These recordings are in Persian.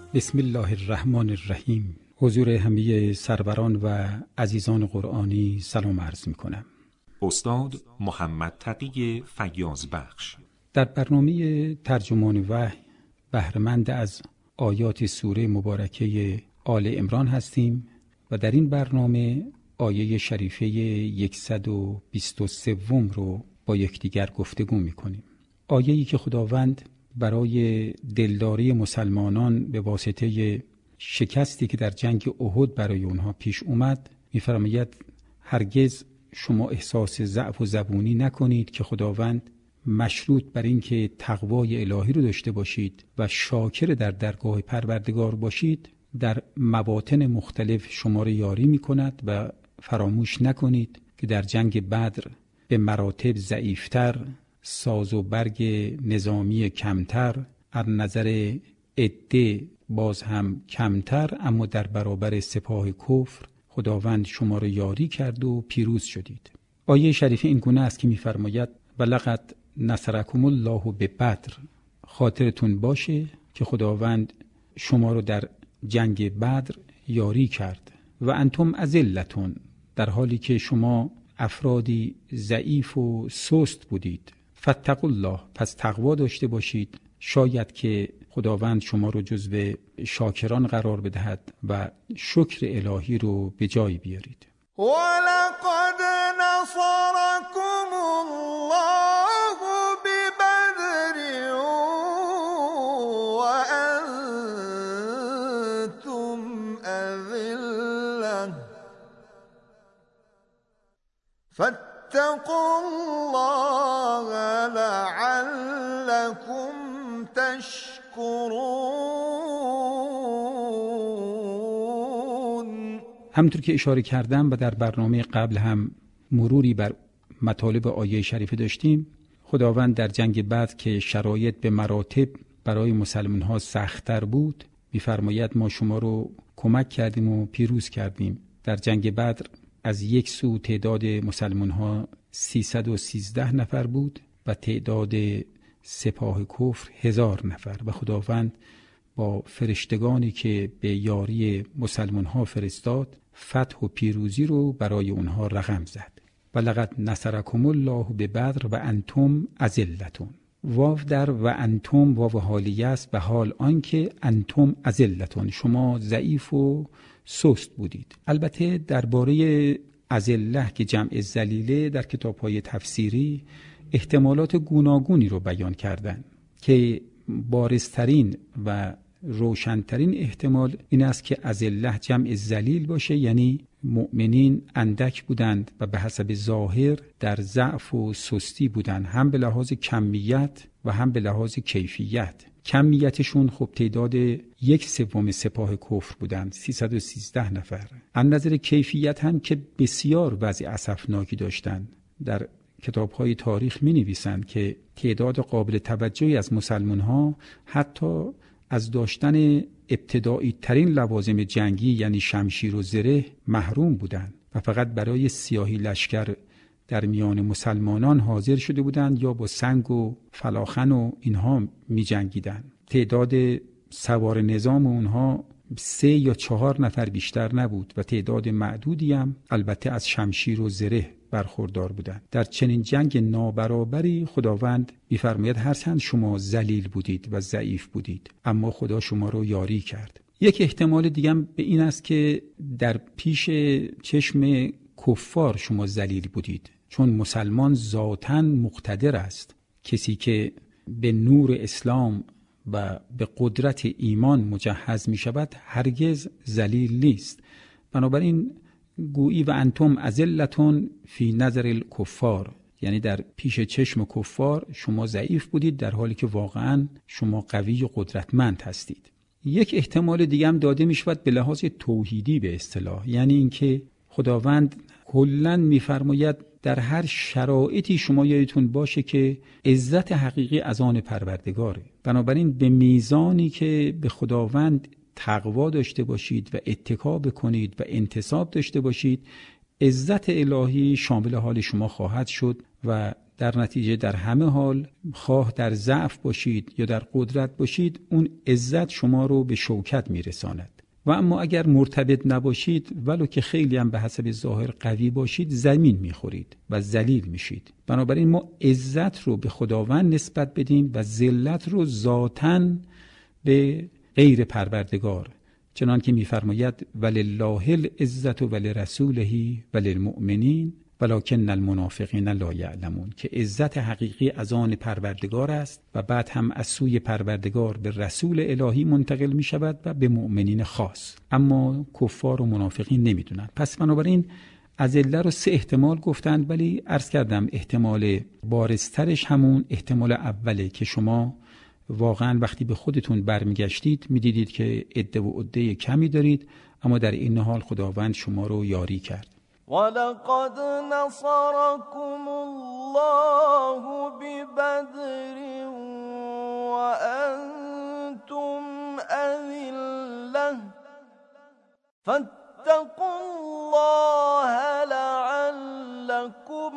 بسم الله الرحمن الرحیم. حضور همه سروران و عزیزان قرآنی سلام عرض می کنم. استاد محمد تقی فیاضبخش در برنامه ترجمان وحی بهره‌مند از آیات سوره مبارکه آل عمران هستیم و در این برنامه آیه شریفه 123 رو با یکدیگر گفتگو می کنیم. آیه‌ای که خداوند برای دلداری مسلمانان به واسطه شکستی که در جنگ احد برای اونها پیش اومد می‌فرماید هرگز شما احساس ضعف و زبونی نکنید که خداوند مشروط بر این که تقوای الهی رو داشته باشید و شاکر در درگاه پروردگار باشید در مواطن مختلف شما رو یاری می‌کند و فراموش نکنید که در جنگ بدر به مراتب ضعیفتر، ساز و برگ نظامی کمتر، از نظر عده باز هم کمتر، اما در برابر سپاه کفر خداوند شما را یاری کرد و پیروز شدید. آیه شریفه این گونه است که می‌فرماید ولقد نصرکم الله ببدر. خاطرتون باشه که خداوند شما رو در جنگ بدر یاری کرد و انتم اذلتون، در حالی که شما افرادی ضعیف و سست بودید. فاتقوا الله، پس تقوا داشته باشید، شاید که خداوند شما رو جزو شاکران قرار بدهد و شکر الهی رو به جای بیارید. ولقد نصركم الله ببدر وأنتم أذلة فاتقوا الله لعلكم تشکرون. همونطور که اشاره کردم و در برنامه قبل هم مروری بر مطالب آیه شریفه داشتیم، خداوند در جنگ بدر که شرایط به مراتب برای مسلمان ها سخت‌تر بود می‌فرماید ما شما رو کمک کردیم و پیروز کردیم. در جنگ بدر از یک سو تعداد مسلمان ها 313 نفر بود و تعداد سپاه کفر 1000 نفر و خداوند با فرشتگانی که به یاری مسلمان ها فرستاد فتح و پیروزی رو برای اونها رقم زد. ولقد نصرکم الله ببدر و انتم اذلتون. واو در و انتم واو حالیه است و حال آنکه انتم اذلتون، شما ضعیف و سست بودید. البته درباره اذله که جمع ذلیله در کتاب‌های تفسیری احتمالات گوناگونی رو بیان کردن که بارزترین و روشنترین احتمال این است که اذله جمع ذلیل باشه، یعنی مؤمنین اندک بودند و به حسب ظاهر در ضعف و سستی بودند، هم به لحاظ کمیت و هم به لحاظ کیفیت. کمیتشون خب تعداد 1/3 سپاه کفر بودند، 313 نفر. از نظر کیفیت هم که بسیار وضع اسفناکی داشتند. در کتاب‌های تاریخ می‌نویسند که تعداد قابل توجهی از مسلمان‌ها حتی از داشتن ابتدایی ترین لوازم جنگی یعنی شمشیر و زره محروم بودند و فقط برای سیاهی لشکر در میان مسلمانان حاضر شده بودند یا با سنگ و فلاخن و اینها می جنگیدند. تعداد سوار نظام اونها 3 یا 4 نفر بیشتر نبود و تعداد معدودی هم البته از شمشیر و زره برخوردار بودند. در چنین جنگ نابرابری خداوند می‌فرماید هرچند شما ذلیل بودید و ضعیف بودید اما خدا شما رو یاری کرد. یک احتمال دیگه هم به این است که در پیش چشم کفار شما ذلیل بودید، چون مسلمان ذاتاً مقتدر است. کسی که به نور اسلام و به قدرت ایمان مجهز می شود هرگز ذلیل نیست. بنابراین گویی و انتم اذلتون فی نظر الکفار، یعنی در پیش چشم کفار شما ضعیف بودید در حالی که واقعاً شما قوی و قدرتمند هستید. یک احتمال دیگه هم داده می شود به لحاظ توحیدی به اصطلاح، یعنی اینکه خداوند کلاً می‌فرماید در هر شرایطی شما یادتون باشه که عزت حقیقی از آن پروردگاره. بنابراین به میزانی که به خداوند تقوا داشته باشید و اتکا بکنید و انتساب داشته باشید، عزت الهی شامل حال شما خواهد شد و در نتیجه در همه حال خواه در ضعف باشید یا در قدرت باشید، اون عزت شما رو به شوکت میرساند. و اما اگر مرتبط نباشید، ولو که خیلی هم به حسب ظاهر قوی باشید، زمین میخورید و ذلیل میشید. بنابراین ما عزت رو به خداوند نسبت بدیم و ذلت رو ذاتاً به غیر پروردگار، چنان که میفرماید ولله العزة ولرسوله وللمؤمنین ولکن المنافقین لا یعلمون، که عزت حقیقی از آن پروردگار است و بعد هم از سوی پروردگار به رسول الهی منتقل می شود و به مؤمنین خاص، اما کفار و منافقین نمیدونن. پس بنابراین ادله رو 3 احتمال گفتند، ولی عرض کردم احتمال بارزترش همون احتمال اوله که شما واقعا وقتی به خودتون برمیگشتید میدیدید که عده و عده کمی دارید، اما در این حال خداوند شما رو یاری کرد. ولقد نصركم الله ببدر وأنتم أذلة فاتقوا الله لعلكم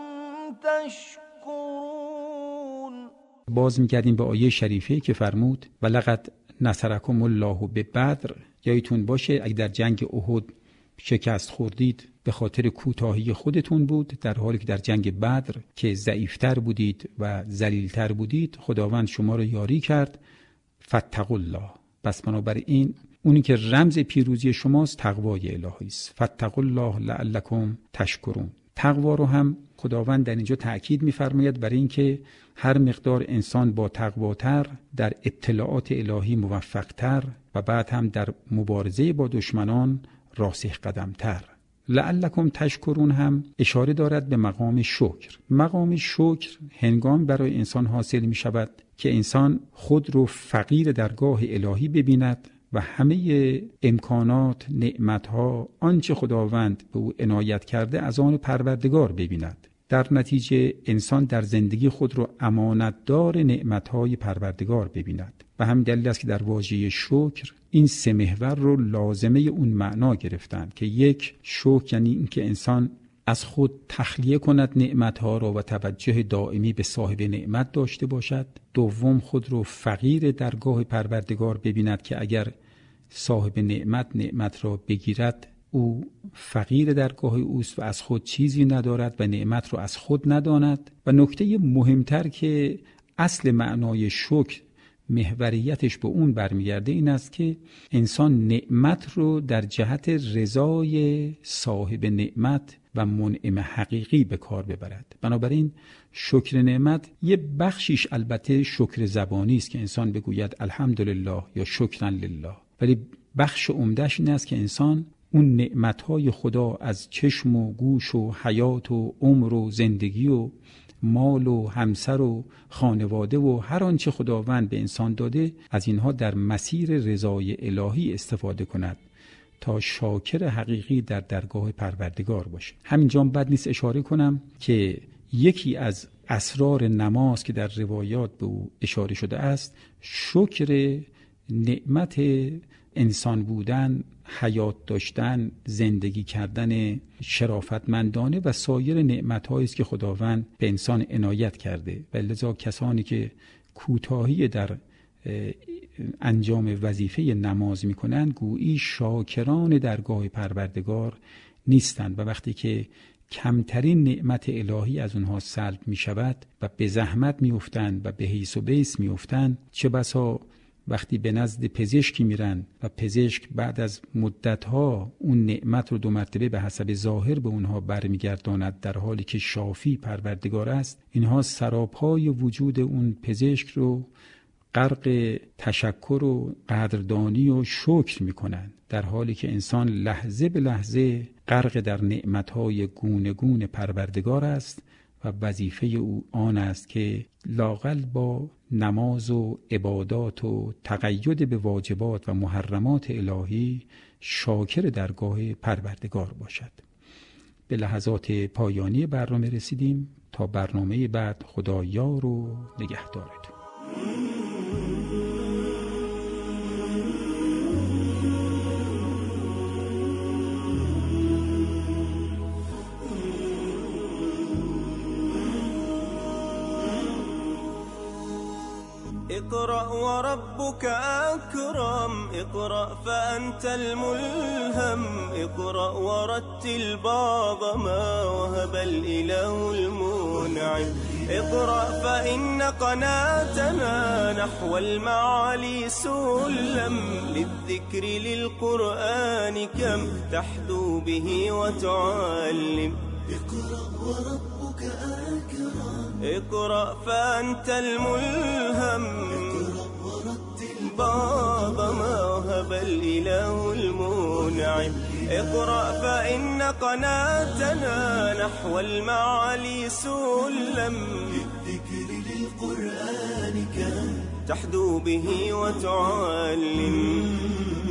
تشكرون. باز میگردیم به آیه شریفه که فرمود ولقد نصرکم الله ببدر. یادتون باشه اگه در جنگ احد شکست خوردید به خاطر کوتاهی خودتون بود، در حالی که در جنگ بدر که ضعیفتر بودید و ذلیلتر بودید خداوند شما رو یاری کرد. فاتقوا الله. پس بنابراین اونی که رمز پیروزی شماست تقوای الهی است. فاتقوا الله لعلکم تشکرون. تقوا رو هم خداوند در اینجا تأکید می‌فرماید برای اینکه هر مقدار انسان با تقواتر در ابتلاعات الهی موفق‌تر و بعد هم در مبارزه با دشمنان راسخ قدم‌تر. لعلکم تشکرون هم اشاره دارد به مقام شکر. مقام شکر هنگام برای انسان حاصل می شود که انسان خود رو فقیر درگاه الهی ببیند و همه امکانات، نعمتها، آنچه خداوند به او عنایت کرده از آن پروردگار ببیند. در نتیجه انسان در زندگی خود رو امانتدار نعمتهای پروردگار ببیند. و همین دلیل است که در واژه شکر این 3 محور رو لازمه اون معنا گرفتند که یک، شکر یعنی اینکه انسان از خود تخلیه کند نعمتها را و توجه دائمی به صاحب نعمت داشته باشد. دوم، خود رو فقیر درگاه پروردگار ببیند که اگر صاحب نعمت را بگیرد او فقیر درگاه اوست و از خود چیزی ندارد و نعمت را از خود نداند. و نکته مهمتر که اصل معنای شکر محوریتش به اون برمیگرده این است که انسان نعمت رو در جهت رضای صاحب نعمت و منعم حقیقی به کار ببرد. بنابراین شکر نعمت یه بخشیش البته شکر زبانی است که انسان بگوید الحمدلله یا شکرا لله، ولی بخش عمدهش این است که انسان اون نعمتهای خدا از چشم و گوش و حیات و عمر و زندگی و مال و همسر و خانواده و هر آنچه خداوند به انسان داده از اینها در مسیر رضای الهی استفاده کند تا شاکر حقیقی در درگاه پروردگار باشه. همینجا بد نیست اشاره کنم که یکی از اسرار نماز که در روایات به او اشاره شده است شکر نعمت انسان بودن، حیات داشتن، زندگی کردن شرافتمندانه و سایر نعمت‌هایی است که خداوند به انسان عنایت کرده. و لذا کسانی که کوتاهی در انجام وظیفه نماز می‌کنند گویی شاکران درگاه پروردگار نیستند و وقتی که کمترین نعمت الهی از اونها سلب می‌شود و به زحمت می‌افتند و به حیث و بیس می‌افتند، چه بسا وقتی به نزد پزشکی میرن و پزشک بعد از مدتها اون نعمت رو 2 مرتبه به حسب ظاهر به اونها برمیگرداند در حالی که شافی پروردگار است، اینها سراپای وجود اون پزشک رو غرق تشکر و قدردانی و شکر میکنن، در حالی که انسان لحظه به لحظه غرق در نعمتهای گونه گونه پروردگار است و وظیفه او آن است که لااقل با نماز و عبادات و تقید به واجبات و محرمات الهی شاکر درگاه پروردگار باشد. به لحظات پایانی برنامه رسیدیم. تا برنامه بعد خدا یار و نگهدارتون. اقرأ وربك أكرم، اقرأ فأنت الملهم، اقرأ ورتل بعض ما وهب الإله المنعم. اقرأ فإن قناتنا نحو المعالي سلم، للذكر للقرآن كم تحدو به وتعلم. اقرأ وربك أكرم، اقرأ فأنت الملهم، اقرأ ورتل بعض ما وهب الإله المنعم. اقرأ فإن قناتنا نحو المعالي سلم، للذكر للقرآن كم تحدو به وتعلم.